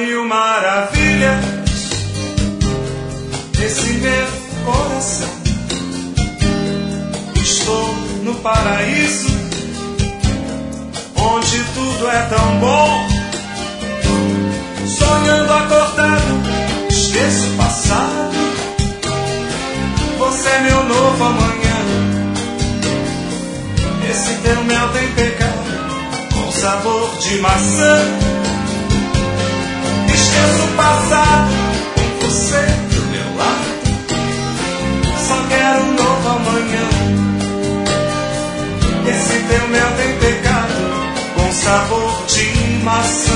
mil maravilhas esse meu coração. Estou no paraíso, onde tudo é tão bom. Sonhando acordado, esqueço o passado. Você é meu novo amanhã. Esse teu mel tem pecado com sabor de maçã. Esqueço o passado com você do meu lado. Só quero um novo amanhã. Esse teu mel tem pecado com sabor de maçã.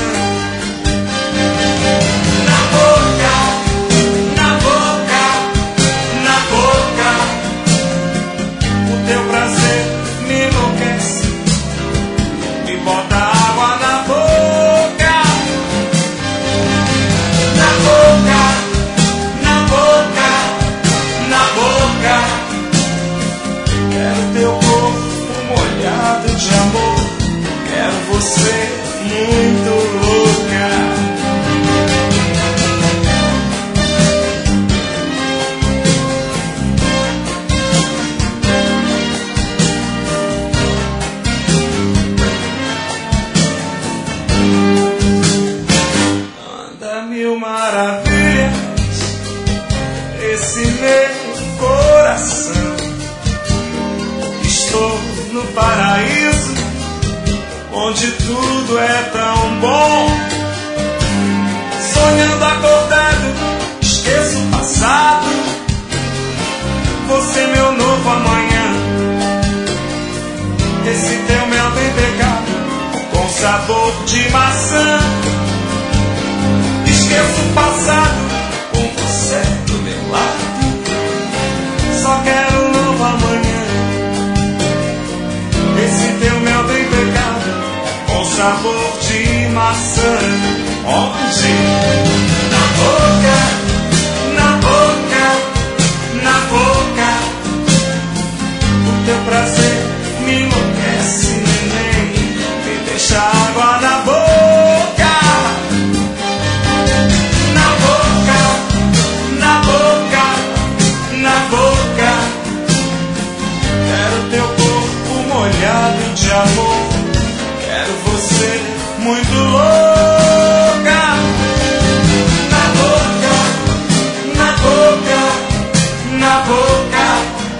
Na boca, na boca, na boca, o teu prazer me enlouquece, me bota água na boca. Na boca, na boca, na boca, quero teu corpo molhado de amor, quero você muito louca. Mil maravilhas esse meu coração. Estou no paraíso, onde tudo é tão bom. Sonhando acordado, esqueço o passado. Você meu novo amanhã. Esse teu mel tem pecado com sabor de maçã. Esqueço o passado com você do meu lado. Só quero um novo amanhã. Esse teu mel tem pecado com sabor de maçã. Onde? Na boca, na boca, na boca. O teu prazer me enlouquece, neném. Me deixa água na boca. Molhado de amor, quero você muito louca. Na boca, na boca, na boca,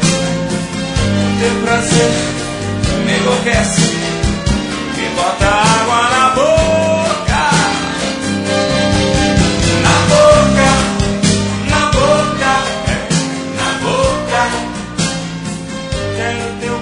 teu prazer me enlouquece, me bota água na boca. Na boca, na boca, na boca, quero teu